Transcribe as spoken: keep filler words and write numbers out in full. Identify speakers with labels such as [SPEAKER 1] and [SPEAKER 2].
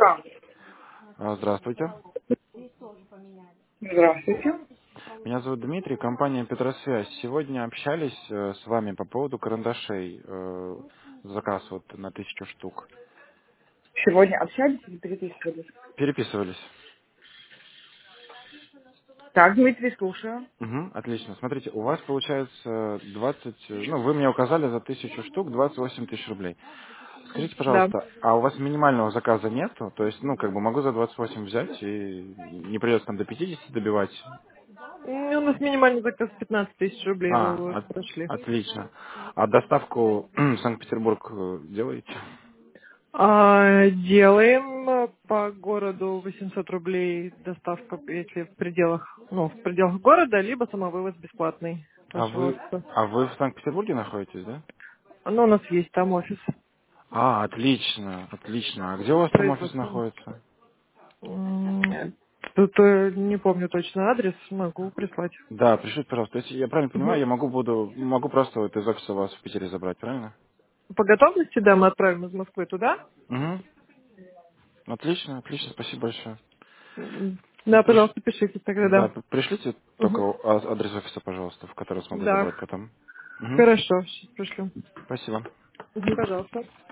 [SPEAKER 1] утро.
[SPEAKER 2] А, Здравствуйте.
[SPEAKER 1] Здравствуйте.
[SPEAKER 2] Меня зовут Дмитрий, компания Петросвязь. Сегодня общались э, с вами по поводу карандашей. э, Заказ вот на тысячу штук.
[SPEAKER 1] Сегодня общались или переписывались?
[SPEAKER 2] Переписывались.
[SPEAKER 1] Так, Дмитрий, слушаю.
[SPEAKER 2] Угу, отлично. Смотрите, у вас получается двадцать, э, ну, вы мне указали за тысячу штук двадцать восемь тысяч рублей. Скажите,
[SPEAKER 1] Да.
[SPEAKER 2] пожалуйста, а у вас минимального заказа нету? То есть, ну, как бы могу за двадцать восемь взять и не придется там до пятидесяти добивать?
[SPEAKER 1] М, У нас минимальный заказ пятнадцать тысяч рублей, вы его
[SPEAKER 2] А,
[SPEAKER 1] уже
[SPEAKER 2] от-
[SPEAKER 1] прошли.
[SPEAKER 2] отлично. А доставку в Санкт-Петербург э, делаете?
[SPEAKER 1] А, делаем э, по городу восемьсот рублей доставка, если в пределах, ну, в пределах города, либо самовывоз бесплатный
[SPEAKER 2] А
[SPEAKER 1] нашего
[SPEAKER 2] вы,
[SPEAKER 1] офиса.
[SPEAKER 2] а вы в Санкт-Петербурге находитесь, да?
[SPEAKER 1] Но у нас есть там офис
[SPEAKER 2] А, отлично, отлично. А где у вас там офис
[SPEAKER 1] производственный.
[SPEAKER 2] находится?
[SPEAKER 1] М, Тут э, не помню точно адрес, могу прислать.
[SPEAKER 2] Да, пришлите, пожалуйста. Если я правильно понимаю,
[SPEAKER 1] Мгм.
[SPEAKER 2] я могу буду, могу просто вот из офиса вас в Питере забрать, правильно?
[SPEAKER 1] По готовности, да, мы отправим из Москвы туда.
[SPEAKER 2] Угу. Отлично, отлично, спасибо большое.
[SPEAKER 1] М,
[SPEAKER 2] Ну,
[SPEAKER 1] Да,
[SPEAKER 2] приш-
[SPEAKER 1] пожалуйста, пишите тогда,
[SPEAKER 2] Да,
[SPEAKER 1] да.
[SPEAKER 2] п- пришлите
[SPEAKER 1] Мгм.
[SPEAKER 2] только а- адрес офиса, пожалуйста, в который смогу
[SPEAKER 1] Да,
[SPEAKER 2] забрать потом. Угу.
[SPEAKER 1] хорошо, сейчас пришлю.
[SPEAKER 2] Спасибо.
[SPEAKER 1] Мгм, пожалуйста.